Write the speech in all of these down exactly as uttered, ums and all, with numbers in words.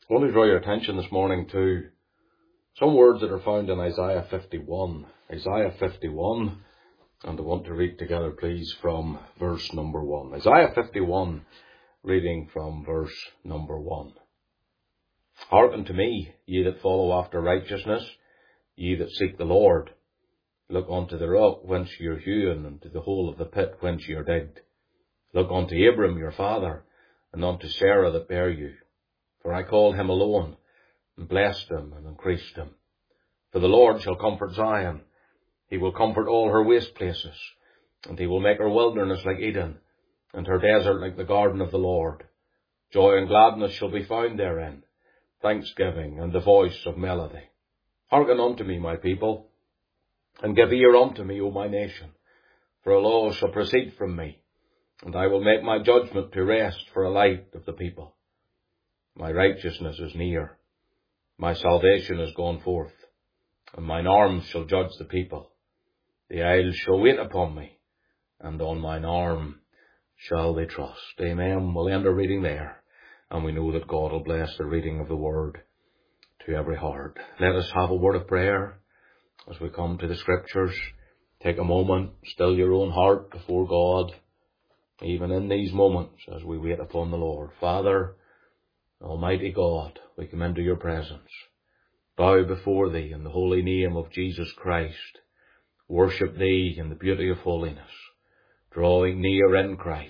I want to draw your attention this morning to some words that are found in Isaiah fifty-one. Isaiah fifty-one, and I want to read together, please, from verse number one. Isaiah fifty-one, reading from verse number one. Hearken to me, ye that follow after righteousness, ye that seek the Lord. Look unto the rock whence ye are hewn, and to the hole of the pit whence ye are digged. Look unto Abram your father, and unto Sarah that bare you. For I called him alone, and blessed him, and increased him. For the Lord shall comfort Zion. He will comfort all her waste places, and he will make her wilderness like Eden, and her desert like the garden of the Lord. Joy and gladness shall be found therein, thanksgiving and the voice of melody. Hearken unto me, my people, and give ear unto me, O my nation. For a law shall proceed from me, and I will make my judgment to rest for a light of the people. My righteousness is near, my salvation is gone forth, and mine arm shall judge the people. The isles shall wait upon me, and on mine arm shall they trust. Amen. We'll end our reading there, and we know that God will bless the reading of the word to every heart. Let us have a word of prayer as we come to the Scriptures. Take a moment, still your own heart before God, even in these moments as we wait upon the Lord. Father, Almighty God, we come into your presence, bow before thee in the holy name of Jesus Christ, worship thee in the beauty of holiness, drawing near in Christ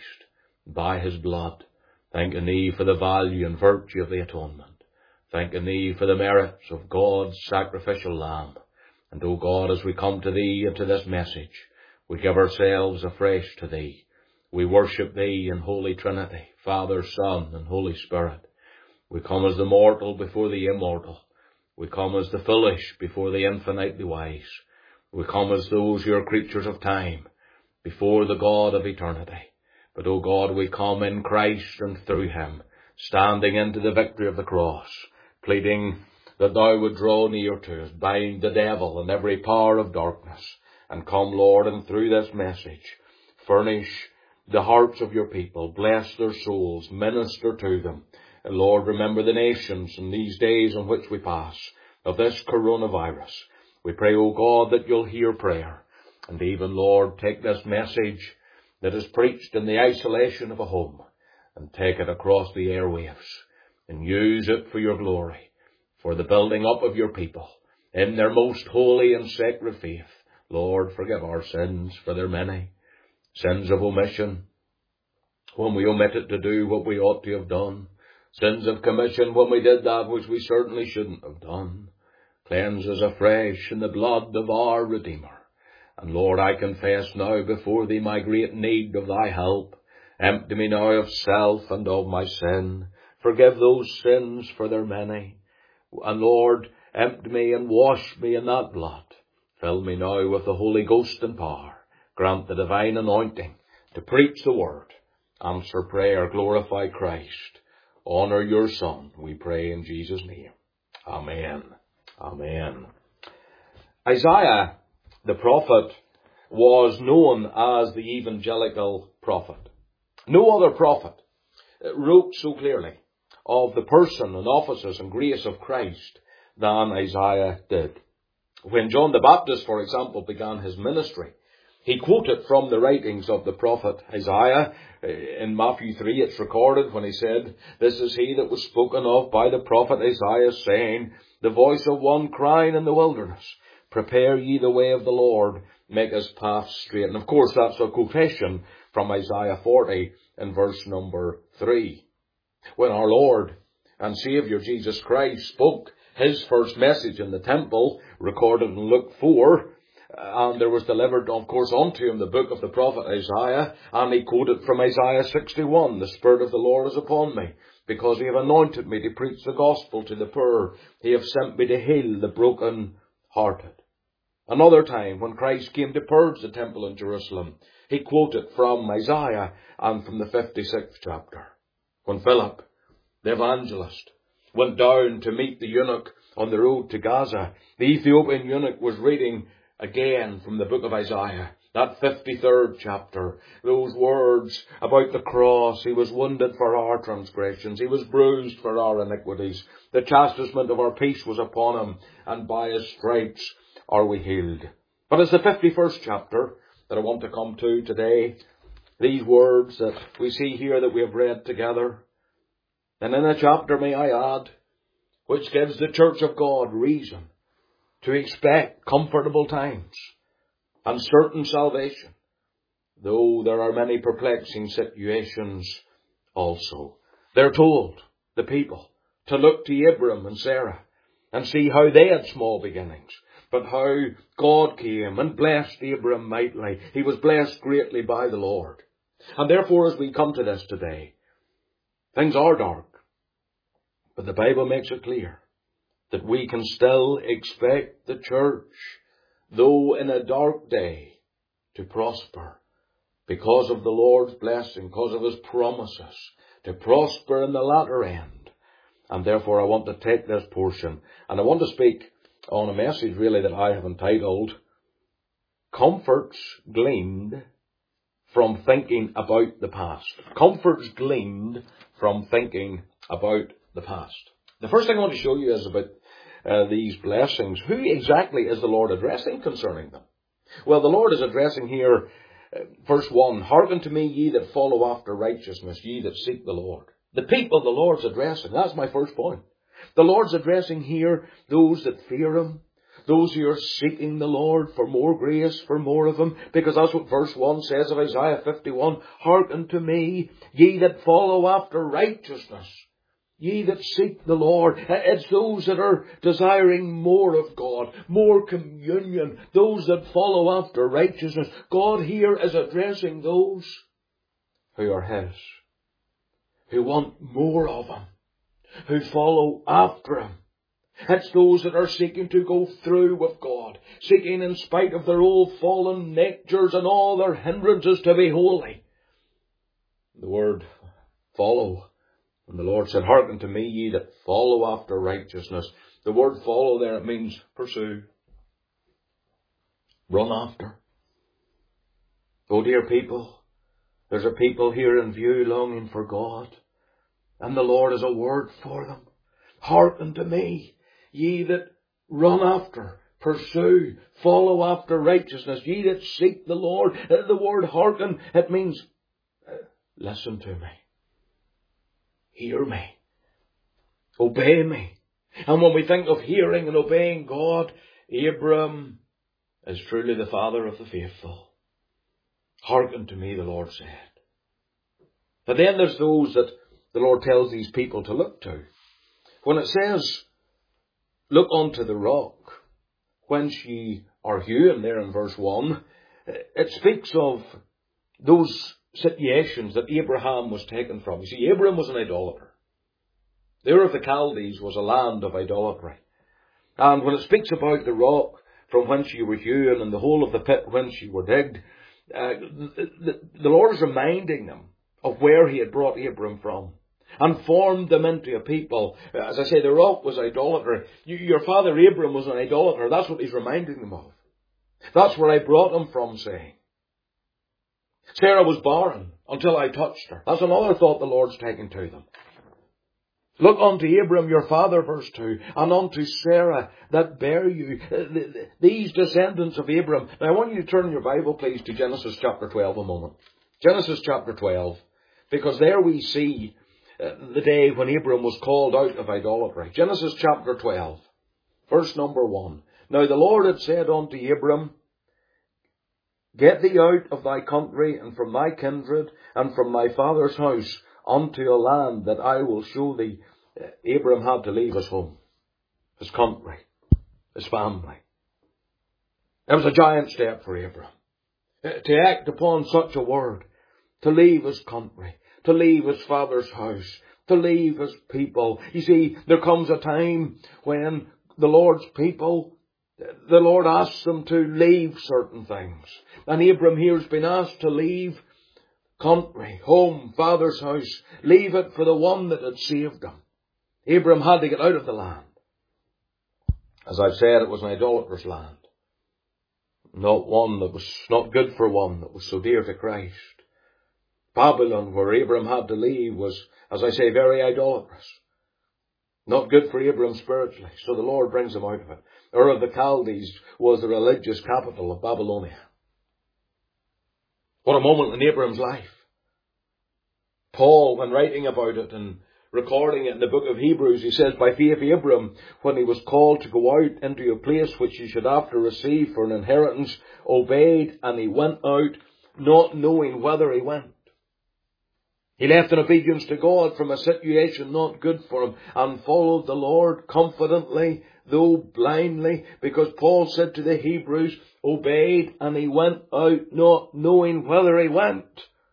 by his blood, thanking thee for the value and virtue of the atonement, thanking thee for the merits of God's sacrificial lamb. And, O God, as we come to thee and to this message, we give ourselves afresh to thee. We worship thee in Holy Trinity, Father, Son, and Holy Spirit. We come as the mortal before the immortal. We come as the foolish before the infinitely wise. We come as those who are creatures of time before the God of eternity. But, O God, we come in Christ and through him, standing into the victory of the cross, pleading that thou would draw near to us, bind the devil and every power of darkness, and come, Lord, and through this message, furnish the hearts of your people, bless their souls, minister to them. And Lord, remember the nations in these days in which we pass of this coronavirus. We pray, O God, that you'll hear prayer, and even, Lord, take this message that is preached in the isolation of a home and take it across the airwaves and use it for your glory, for the building up of your people in their most holy and sacred faith. Lord, forgive our sins, for they're many. Sins of omission, when we omitted to do what we ought to have done. Sins of commission, when we did that which we certainly shouldn't have done. Cleanse us afresh in the blood of our Redeemer. And Lord, I confess now before thee my great need of thy help. Empty me now of self and of my sin. Forgive those sins, for they're many. And Lord, empty me and wash me in that blood. Fill me now with the Holy Ghost and power. Grant the divine anointing to preach the word, answer prayer, glorify Christ, honor your Son, we pray in Jesus' name. Amen. Amen. Isaiah, the prophet, was known as the evangelical prophet. No other prophet wrote so clearly of the person and offices and grace of Christ than Isaiah did. When John the Baptist, for example, began his ministry, he quoted from the writings of the prophet Isaiah. In Matthew three, it's recorded when he said, "This is he that was spoken of by the prophet Isaiah, saying, the voice of one crying in the wilderness, prepare ye the way of the Lord, make his path straight." And of course, that's a quotation from Isaiah forty in verse number three. When our Lord and Saviour Jesus Christ spoke his first message in the temple, recorded in Luke four, and there was delivered, of course, unto him the book of the prophet Isaiah, and he quoted from Isaiah sixty-one, "The Spirit of the Lord is upon me, because he have anointed me to preach the gospel to the poor. He have sent me to heal the broken-hearted." Another time, when Christ came to purge the temple in Jerusalem, he quoted from Isaiah and from the fifty-sixth chapter. When Philip, the evangelist, went down to meet the eunuch on the road to Gaza, the Ethiopian eunuch was reading again from the book of Isaiah. That fifty-third chapter, those words about the cross, he was wounded for our transgressions, he was bruised for our iniquities, the chastisement of our peace was upon him, and by his stripes are we healed. But it's the fifty-first chapter that I want to come to today, these words that we see here that we have read together. And in a chapter, may I add, which gives the Church of God reason to expect comfortable times and certain salvation, though there are many perplexing situations also. They're told, the people, to look to Abram and Sarah and see how they had small beginnings, but how God came and blessed Abram mightily. He was blessed greatly by the Lord. And therefore, as we come to this today, things are dark, but the Bible makes it clear that we can still expect the church, though in a dark day, to prosper because of the Lord's blessing, because of his promises, to prosper in the latter end. And therefore I want to take this portion and I want to speak on a message really that I have entitled, Comforts Gleaned from Thinking About the Past. Comforts Gleaned from Thinking About the Past. The first thing I want to show you is about Uh, these blessings. Who exactly is the Lord addressing concerning them? Well, the Lord is addressing here, uh, verse one, hearken to me, ye that follow after righteousness, ye that seek the Lord. The people the Lord's addressing. That's my first point. The Lord's addressing here those that fear him, those who are seeking the Lord for more grace, for more of him, because that's what verse one says of Isaiah fifty-one, hearken to me, ye that follow after righteousness, ye that seek the Lord. It's those that are desiring more of God, more communion, those that follow after righteousness. God here is addressing those who are his, who want more of him, who follow after him. It's those that are seeking to go through with God, seeking in spite of their old fallen natures and all their hindrances to be holy. The word follow, and the Lord said, hearken to me, ye that follow after righteousness. The word follow there, it means pursue. Run after. Oh dear people, there's a people here in view longing for God. And the Lord has a word for them. Hearken to me, ye that run after, pursue, follow after righteousness, ye that seek the Lord. The word hearken, it means listen to me. Hear me. Obey me. And when we think of hearing and obeying God, Abram is truly the father of the faithful. Hearken to me, the Lord said. But then there's those that the Lord tells these people to look to. When it says, look unto the rock, whence ye are hewn, there in verse one, it speaks of those situations that Abraham was taken from. You see, Abraham was an idolater. The Ur of the Chaldees was a land of idolatry. And when it speaks about the rock from whence you were hewn and the hole of the pit whence you were digged, uh, the, the, the Lord is reminding them of where he had brought Abraham from and formed them into a people. As I say, the rock was idolatry. You, your father Abraham was an idolater. That's what he's reminding them of. That's where I brought them from, saying, Sarah was barren until I touched her. That's another thought the Lord's taking to them. Look unto Abram your father, verse two, and unto Sarah that bare you. These descendants of Abram. Now I want you to turn your Bible, please, to Genesis chapter twelve a moment. Genesis chapter twelve. Because there we see the day when Abram was called out of idolatry. Genesis chapter twelve, verse number one. Now the Lord had said unto Abram, get thee out of thy country and from thy kindred and from thy father's house unto a land that I will show thee. Abram had to leave his home, his country, his family. It was a giant step for Abram to act upon such a word, to leave his country, to leave his father's house, to leave his people. You see, there comes a time when the Lord's people, the Lord asks them to leave certain things. And Abram here has been asked to leave country, home, father's house, leave it for the one that had saved him. Abram had to get out of the land. As I've said, it was an idolatrous land. Not one that was not good for one that was so dear to Christ. Babylon, where Abram had to leave, was, as I say, very idolatrous. Not good for Abram spiritually, so the Lord brings him out of it. Ur of the Chaldees was the religious capital of Babylonia. What a moment in Abram's life. Paul, when writing about it and recording it in the book of Hebrews, he says, by faith Abram, when he was called to go out into a place which he should after receive for an inheritance, obeyed, and he went out, not knowing whither he went. He left in obedience to God from a situation not good for him, and followed the Lord confidently, though blindly, because Paul said to the Hebrews, obeyed, and he went out, not knowing whither he went.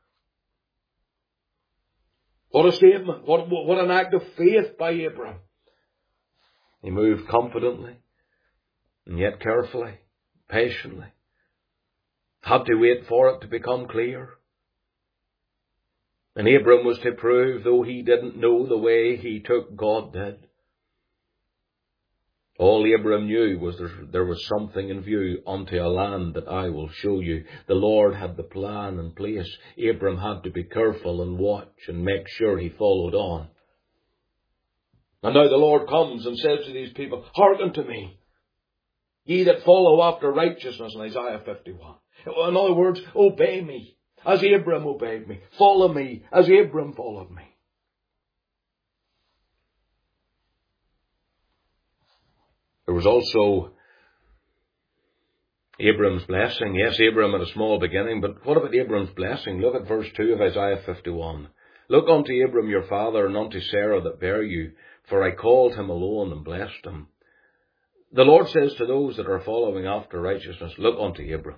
What a statement. What, what an act of faith by Abram. He moved confidently, and yet carefully, patiently. Had to wait for it to become clear. And Abram was to prove, though he didn't know the way he took, God did. All Abram knew was there, there was something in view, unto a land that I will show you. The Lord had the plan in place. Abram had to be careful and watch and make sure he followed on. And now the Lord comes and says to these people, hearken to me, ye that follow after righteousness, in Isaiah fifty-one. In other words, obey me, as Abram obeyed me. Follow me, as Abram followed me. There was also Abram's blessing. Yes, Abram had a small beginning, but what about Abram's blessing? Look at verse two of Isaiah fifty-one. Look unto Abram your father, and unto Sarah that bare you, for I called him alone and blessed him. The Lord says to those that are following after righteousness, look unto Abram.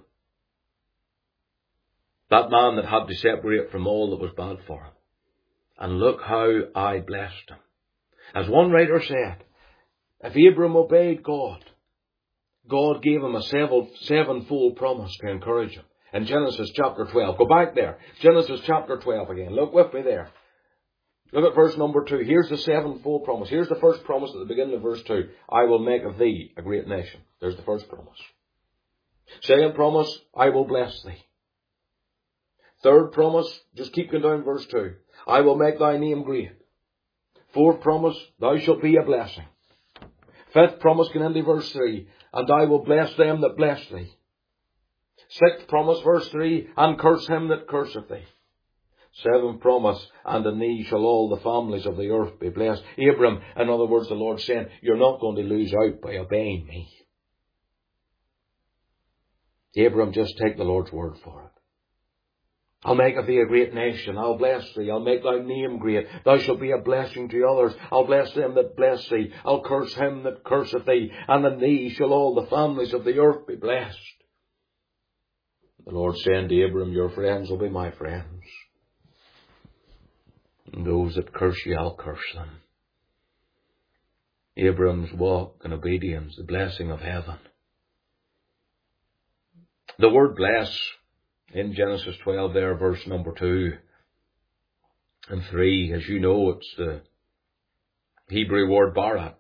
That man that had to separate from all that was bad for him. And look how I blessed him. As one writer said, if Abram obeyed God, God gave him a seven, sevenfold promise to encourage him. In Genesis chapter twelve. Go back there. Genesis chapter twelve again. Look with me there. Look at verse number two. Here's the sevenfold promise. Here's the first promise at the beginning of verse two. I will make of thee a great nation. There's the first promise. Second promise, I will bless thee. Third promise, just keep going down verse two. I will make thy name great. Fourth promise, thou shalt be a blessing. Fifth promise, going into verse three, and I will bless them that bless thee. Sixth promise, verse three, and curse him that curseth thee. Seventh promise, and in thee shall all the families of the earth be blessed. Abram, in other words, the Lord saying, you're not going to lose out by obeying me. Abram, just take the Lord's word for it. I'll make of thee a great nation. I'll bless thee. I'll make thy name great. Thou shalt be a blessing to others. I'll bless them that bless thee. I'll curse him that curseth thee. And in thee shall all the families of the earth be blessed. The Lord saying to Abram, your friends will be my friends. And those that curse you, I'll curse them. Abram's walk in obedience, the blessing of heaven. The word bless, in Genesis twelve there, verse number two and three, as you know, it's the Hebrew word barak.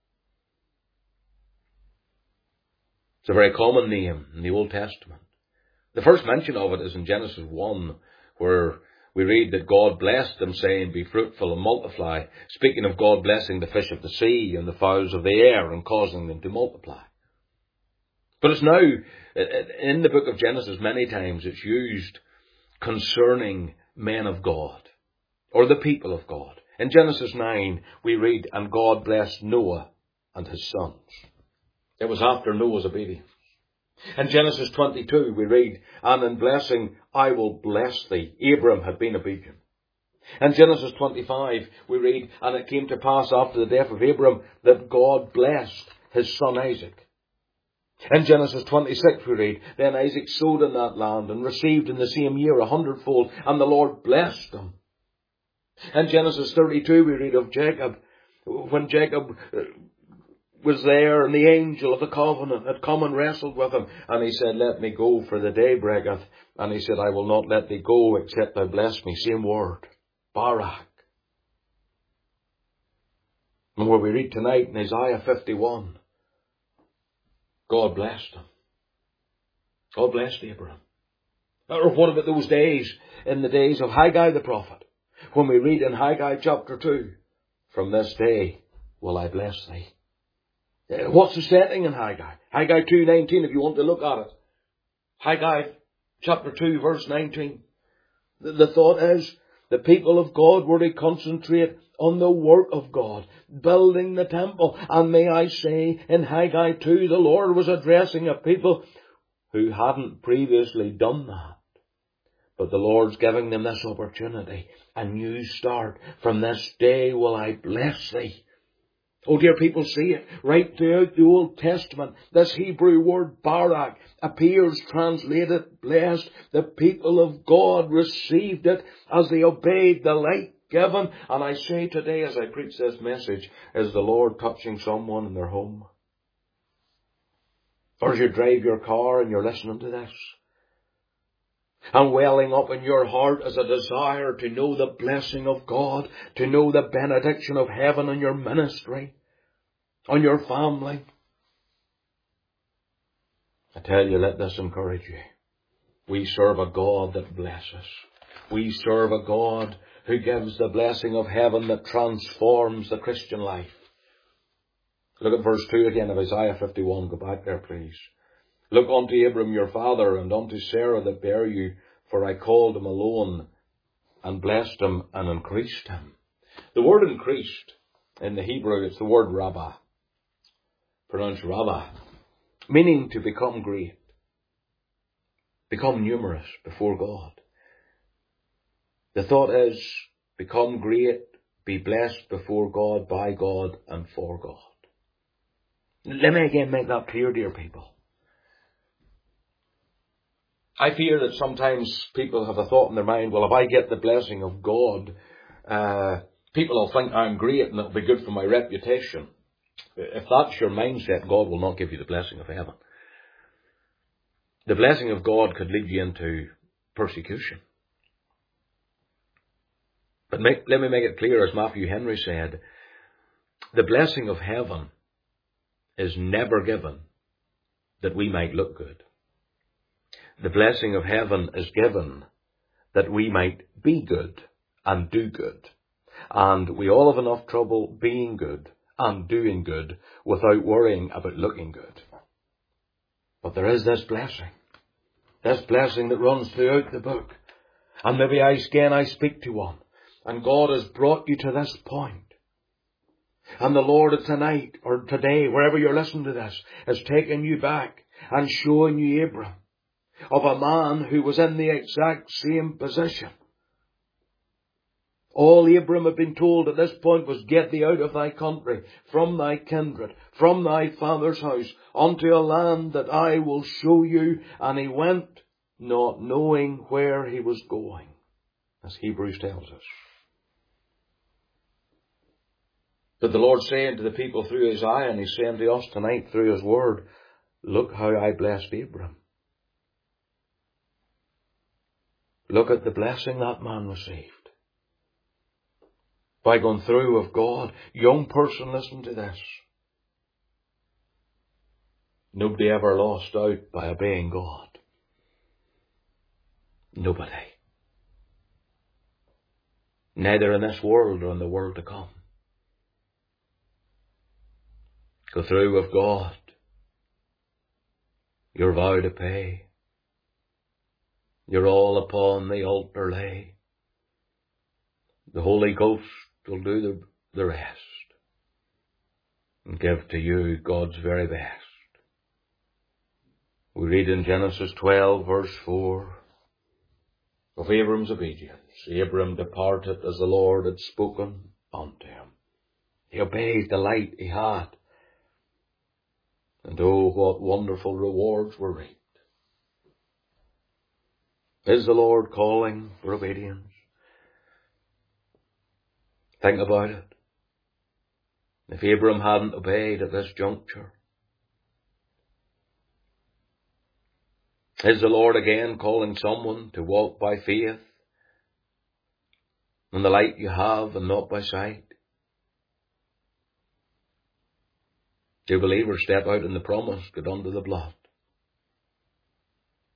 It's a very common name in the Old Testament. The first mention of it is in Genesis one, where we read that God blessed them, saying, be fruitful and multiply, speaking of God blessing the fish of the sea and the fowls of the air and causing them to multiply. But it's now, in the book of Genesis, many times it's used concerning men of God, or the people of God. In Genesis nine, we read, and God blessed Noah and his sons. It was after Noah's obedience. In Genesis twenty-two, we read, and in blessing I will bless thee. Abram had been obedient. In Genesis twenty-five, we read, and it came to pass after the death of Abram that God blessed his son Isaac. In Genesis twenty-six we read, then Isaac sowed in that land and received in the same year a hundredfold, and the Lord blessed him. In Genesis thirty-two we read of Jacob, when Jacob was there and the angel of the covenant had come and wrestled with him, and he said, let me go, for the day breaketh. And he said, I will not let thee go except thou bless me. Same word, barak. And where we read tonight in Isaiah fifty-one, God blessed him. God blessed Abraham. Or what about those days, in the days of Haggai the prophet, when we read in Haggai chapter two, from this day will I bless thee. What's the setting in Haggai? Haggai two nineteen, if you want to look at it. Haggai chapter two verse nineteen. The, the thought is, the people of God were to concentrate on the work of God, building the temple. And may I say, in Haggai two, the Lord was addressing a people who hadn't previously done that. But the Lord's giving them this opportunity, a new start. From this day will I bless thee. Oh dear people, see it right throughout the Old Testament. This Hebrew word barak appears translated blessed. The people of God received it as they obeyed the light given. And I say today, as I preach this message, is the Lord touching someone in their home? Or as you drive your car and you're listening to this, and welling up in your heart as a desire to know the blessing of God, to know the benediction of heaven on your ministry, on your family. I tell you, let this encourage you. We serve a God that blesses. We serve a God who gives the blessing of heaven that transforms the Christian life. Look at verse two again of Isaiah fifty-one. Go back there, please. Look unto Abram your father, and unto Sarah that bare you, for I called him alone, and blessed him, and increased him. The word increased, in the Hebrew, it's the word rabbah, pronounced rabbah, meaning to become great, become numerous before God. The thought is, become great, be blessed before God, by God, and for God. Let me again make that clear, dear people. I fear that sometimes people have a thought in their mind, well, if I get the blessing of God, uh, people will think I'm great and it'll be good for my reputation. If that's your mindset, God will not give you the blessing of heaven. The blessing of God could lead you into persecution. But make, let me make it clear, as Matthew Henry said, the blessing of heaven is never given that we might look good. The blessing of heaven is given that we might be good and do good. And we all have enough trouble being good and doing good without worrying about looking good. But there is this blessing. This blessing that runs throughout the book. And maybe I, again I speak to one. And God has brought you to this point. And the Lord tonight or today, wherever you're listening to this, has taken you back and showing you Abram, of a man who was in the exact same position. All Abram had been told at this point was, get thee out of thy country, from thy kindred, from thy father's house, unto a land that I will show you. And he went, not knowing where he was going, as Hebrews tells us. But the Lord's saying to the people through Isaiah, and He's saying to us tonight through His Word, look how I blessed Abram. Look at the blessing that man received. By going through with God. Young person, listen to this. Nobody ever lost out by obeying God. Nobody. Neither in this world or in the world to come. Go through with God. Your vow to pay. Your all upon the altar lay. The Holy Ghost will do the, the rest. And give to you God's very best. We read in Genesis twelve verse four of Abram's obedience. Abram departed as the Lord had spoken unto him. He obeyed the light he had. And oh, what wonderful rewards were reaped. Is the Lord calling for obedience? Think about it. If Abram hadn't obeyed at this juncture, is the Lord again calling someone to walk by faith in the light you have and not by sight? Do believers step out in the promise, get under the blood?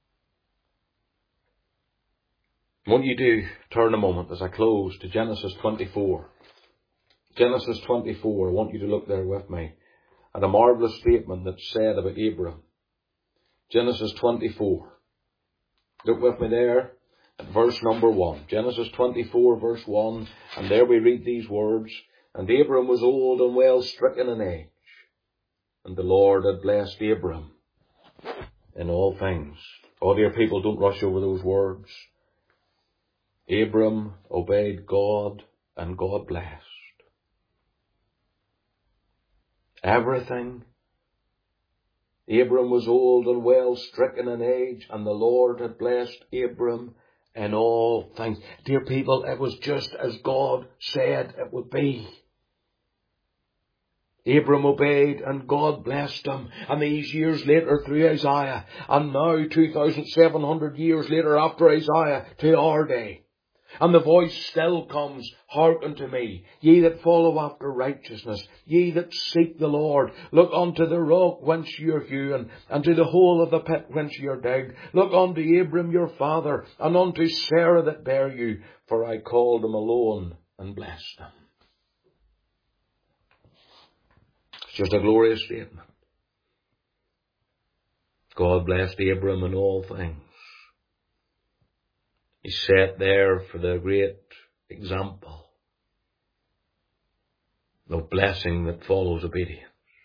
I want you to turn a moment as I close to Genesis twenty-four. Genesis twenty-four, I want you to look there with me at a marvellous statement that's said about Abram. Genesis twenty-four. Look with me there at verse number one. Genesis twenty-four verse one, and there we read these words, and Abram was old and well stricken in age, and the Lord had blessed Abram in all things. Oh dear people, don't rush over those words. Abram obeyed God, and God blessed. Everything. Abram was old and well stricken in age, and the Lord had blessed Abram in all things. Dear people, it was just as God said it would be. Abram obeyed and God blessed him. And these years later through Isaiah, and now two thousand seven hundred years later after Isaiah to our day. And the voice still comes, hearken to me, ye that follow after righteousness, ye that seek the Lord. Look unto the rock whence ye are hewn, and to the hole of the pit whence ye are digged. Look unto Abram your father, and unto Sarah that bare you, for I called them alone and blessed them. It's just a glorious statement. God blessed Abram in all things. He set there for the great example of blessing that follows obedience.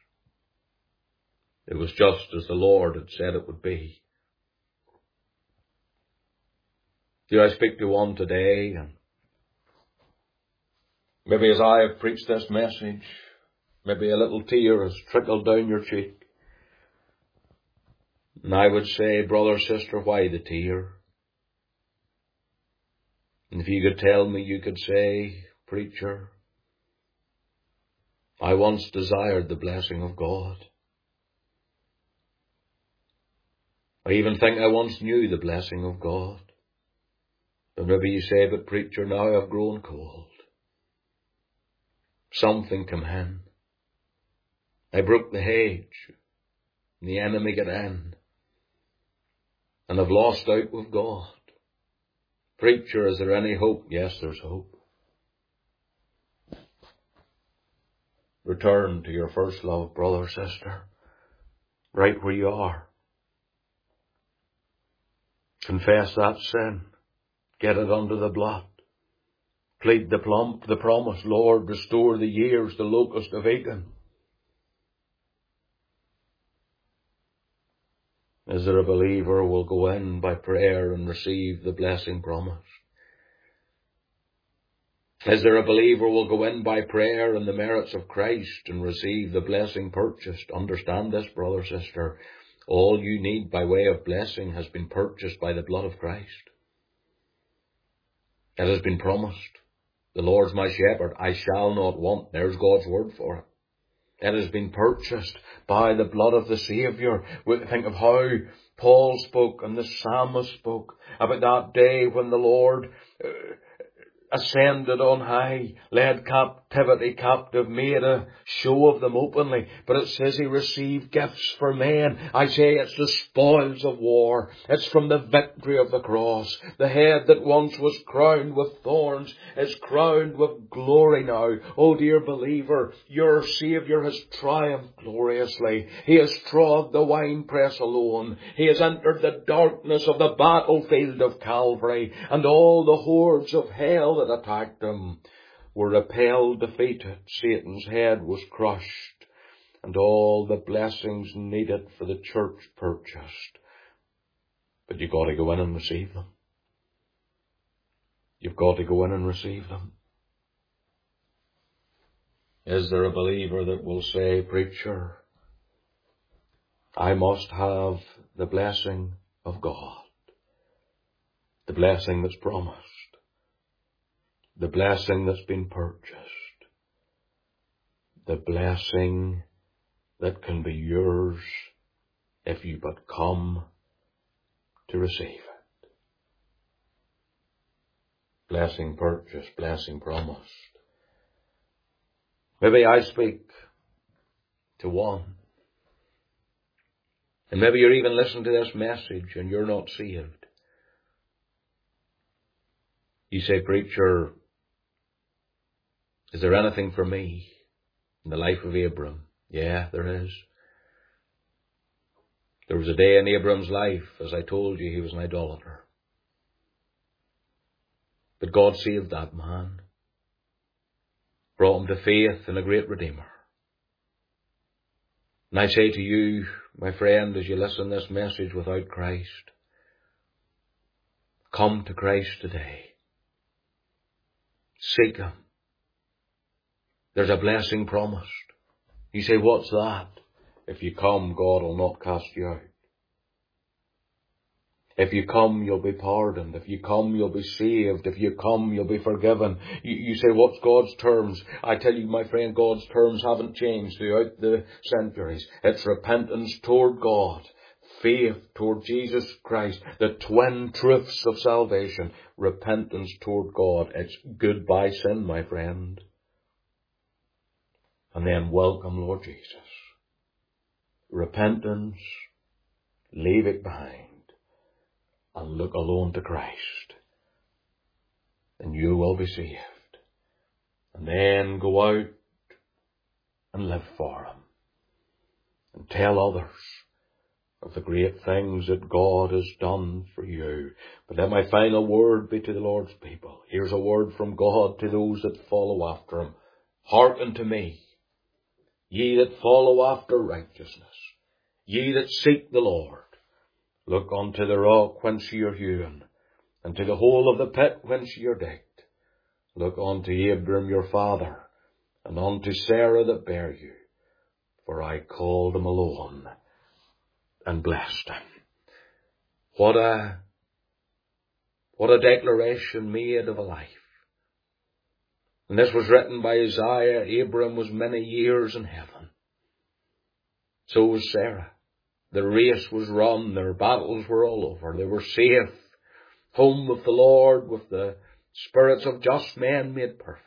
It was just as the Lord had said it would be. Do I speak to one today, and maybe as I have preached this message, maybe a little tear has trickled down your cheek. And I would say, brother, sister, why the tear? And if you could tell me, you could say, preacher, I once desired the blessing of God. I even think I once knew the blessing of God. But maybe you say, but preacher, now I've grown cold. Something come in. I broke the hedge, and the enemy got in, and I've lost out with God. Preacher, is there any hope? Yes, there's hope. Return to your first love, brother, sister, right where you are. Confess that sin. Get it under the blood. Plead the, plum, the promise, Lord, restore the years the locust have eaten. Is there a believer who will go in by prayer and receive the blessing promised? Is there a believer who will go in by prayer and the merits of Christ and receive the blessing purchased? Understand this, brother, sister. All you need by way of blessing has been purchased by the blood of Christ. It has been promised. The Lord's my shepherd, I shall not want. There's God's word for it. It has been purchased by the blood of the Saviour. We think of how Paul spoke and the psalmist spoke about that day when the Lord uh, ascended on high, led captivity captive, made a show of them openly. But it says he received gifts for men. I say it's the spoils of war. It's from the victory of the cross. The head that once was crowned with thorns is crowned with glory now. Oh dear believer, your Saviour has triumphed gloriously. He has trod the winepress alone. He has entered the darkness of the battlefield of Calvary, and all the hordes of hell that attacked him were repelled, defeated. Satan's head was crushed, and all the blessings needed for the church purchased. But you've got to go in and receive them. You've got to go in and receive them. Is there a believer that will say, preacher, I must have the blessing of God, the blessing that's promised, the blessing that's been purchased, the blessing that can be yours if you but come to receive it. Blessing purchased, blessing promised. Maybe I speak to one, and maybe you're even listening to this message and you're not saved. You say, preacher, is there anything for me in the life of Abram? Yeah, there is. There was a day in Abram's life, as I told you, he was an idolater. But God saved that man, brought him to faith in a great Redeemer. And I say to you, my friend, as you listen to this message without Christ, come to Christ today. Seek Him. There's a blessing promised. You say, what's that? If you come, God will not cast you out. If you come, you'll be pardoned. If you come, you'll be saved. If you come, you'll be forgiven. You, you say, what's God's terms? I tell you, my friend, God's terms haven't changed throughout the centuries. It's repentance toward God, faith toward Jesus Christ, the twin truths of salvation. Repentance toward God. It's goodbye sin, my friend. And then welcome Lord Jesus. Repentance, leave it behind, and look alone to Christ, and you will be saved. And then go out and live for Him, and tell others of the great things that God has done for you. But let my final word be to the Lord's people. Here's a word from God to those that follow after Him. Hearken to me, ye that follow after righteousness, ye that seek the Lord. Look unto the rock whence ye are hewn, and to the hole of the pit whence ye are digged. Look unto Abram your father, and unto Sarah that bare you, for I called him alone, and blessed him. What a, what a declaration made of a life. And this was written by Isaiah. Abram was many years in heaven. So was Sarah. The race was run. Their battles were all over. They were safe. Home with the Lord, with the spirits of just men made perfect.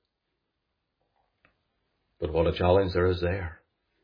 But what a challenge there is there.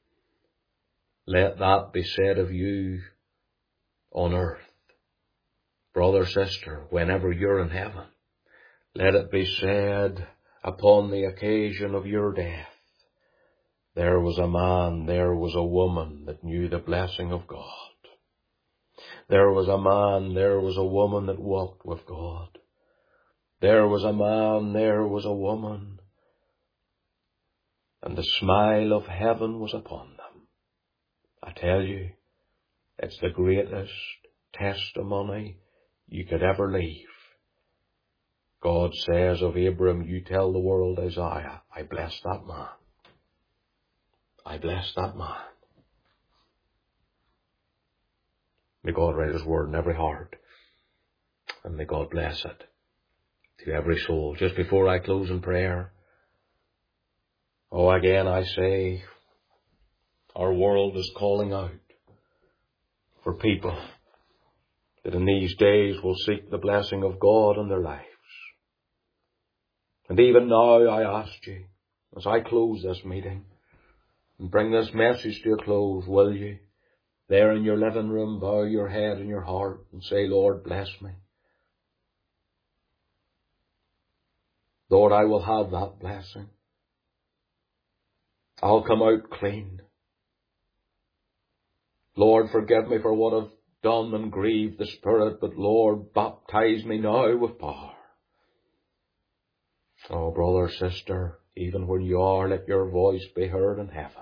Let that be said of you on earth. Brother, sister, whenever you're in heaven, let it be said upon the occasion of your death, there was a man, there was a woman that knew the blessing of God. There was a man, there was a woman that walked with God. There was a man, there was a woman, and the smile of heaven was upon them. I tell you, it's the greatest testimony you could ever leave. God says of Abram, you tell the world, Isaiah, I bless that man. I bless that man. May God write His word in every heart, and may God bless it to every soul. Just before I close in prayer, oh, again I say, our world is calling out for people that in these days will seek the blessing of God in their lives. And even now I ask you, as I close this meeting and bring this message to a close, will you, there in your living room, bow your head and your heart and say, Lord, bless me. Lord, I will have that blessing. I'll come out clean. Lord, forgive me for what I've done and grieved the Spirit, but Lord, baptize me now with power. Oh, brother, sister, even where you are, let your voice be heard in heaven.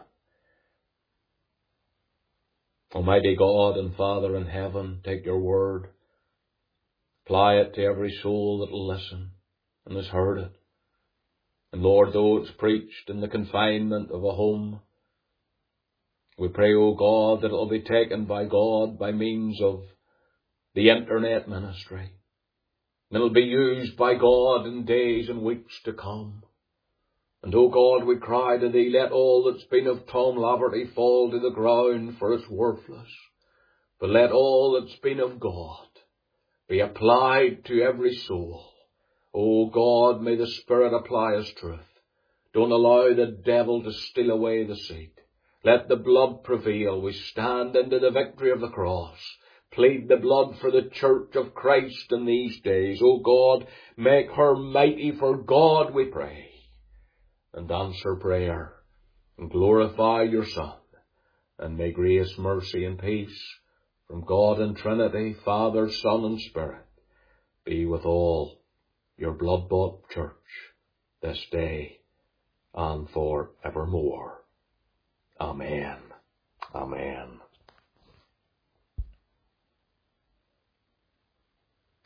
Almighty God and Father in heaven, take your word, apply it to every soul that will listen and has heard it. And Lord, though it's preached in the confinement of a home, we pray, O God, that it will be taken by God by means of the internet ministry. And it will be used by God in days and weeks to come. And, O God, we cry to Thee, let all that's been of Tom Laverty fall to the ground, for it's worthless. But let all that's been of God be applied to every soul. O God, may the Spirit apply His truth. Don't allow the devil to steal away the seed. Let the blood prevail. We stand into the victory of the cross. Plead the blood for the Church of Christ in these days. O God, make her mighty for God, we pray. And answer prayer, and glorify your Son. And may grace, mercy, and peace from God and Trinity, Father, Son, and Spirit, be with all your blood-bought church this day and for evermore. Amen. Amen.